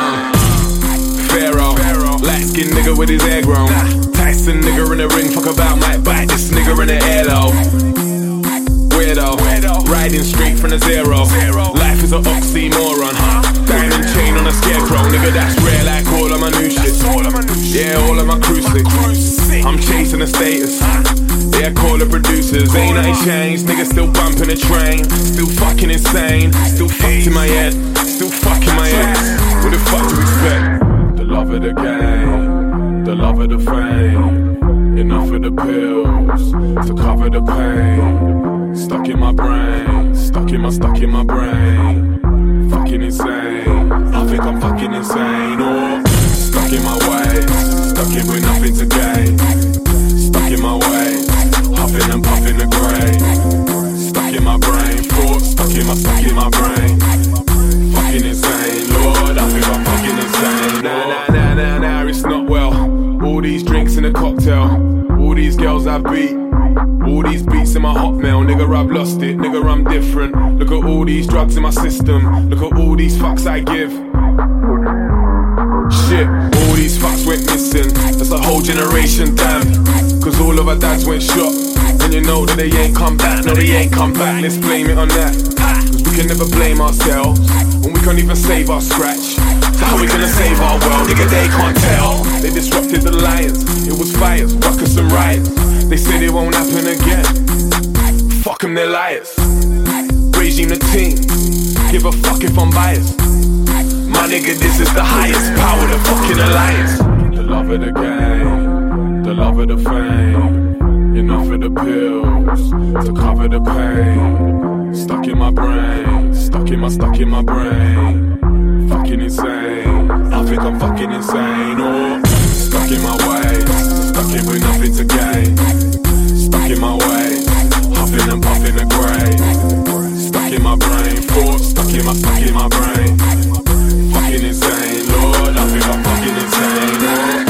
Pharaoh, light skinned nigga with his hair grown. Tyson nigga in the ring, fuck about might bite this nigga in the air though. Weirdo, riding straight from the zero. Life is an oxymoron. Diamond chain on a scarecrow, nigga that's rare like all of my new shit. Yeah, all of my cruise sick. I'm chasing the status. Yeah, call the producers. Ain't nothing changed, nigga still bumping the train. Still fucking insane, still fucked in my head. Still fucking my head. What the fuck do we expect? The love of the game, the love of the fame. Enough of the pills to cover the pain. Stuck in my brain, stuck in my brain. Fucking insane, I think I'm fucking insane. Oh, stuck in my ways, stuck in with nothing to gain. Stuck in my ways, huffing and puffing the grey. Stuck in my brain, thoughts stuck in my brain. Fucking insane, Lord, I think I'm fucking insane. Nah, it's not well. All these drinks in a cocktail, all these girls I beat, all these beats in my hotmail. Nigga, I've lost it, nigga, I'm different. Look at all these drugs in my system, look at all these fucks I give. Shit, all these fucks went missing. That's a whole generation, damn. Cause all of our dads went shot, and you know that they ain't come back. No, they ain't come back, let's blame it on that. Cause we can never blame ourselves when we can't even save our scratch. So how we gonna save our world? Nigga, they can't tell. They disrupted the lions, it was fires, ruckus and riots. They said it won't happen again. Fuck them, they're liars. Regime the team, give a fuck if I'm biased. My nigga, this is the highest power, the fucking alliance. The love of the game, the love of the fame. Enough of the pills to cover the pain. Stuck in my brain, stuck in my brain. Fucking insane, I think I'm fucking insane. Oh, stuck in my ways, stuck in with nothing to gain. Stuck in my ways, huffing and puffing the grey. Stuck in my brain, thoughts stuck in my brain. Fucking insane, Lord, I think I'm fucking insane. Oh.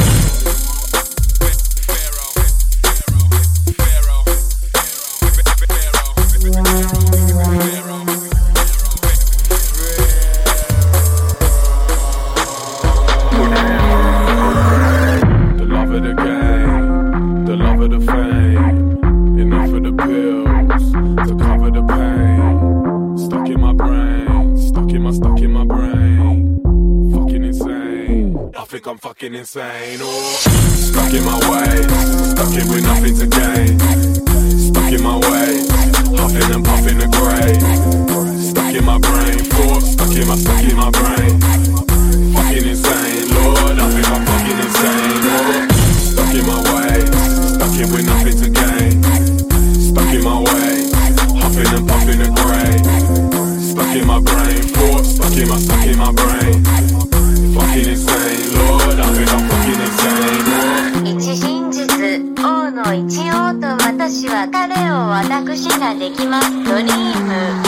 I'm fucking insane, oh. Stuck in my ways, stuck in with nothing to gain. Stuck in my ways, huffing and puffing the grey. Stuck in my brain, thoughts stuck in my brain. Fucking insane, Lord, I think I'm fucking insane, oh. Stuck in my ways, stuck in with nothing to gain. Stuck in my ways, huffing and puffing the grey. Stuck in my brain, thoughts stuck in my brain. Fucking insane, Lord, I think I'm fucking insane. 一真実、王の一王と私は彼を私ができます。ドリーム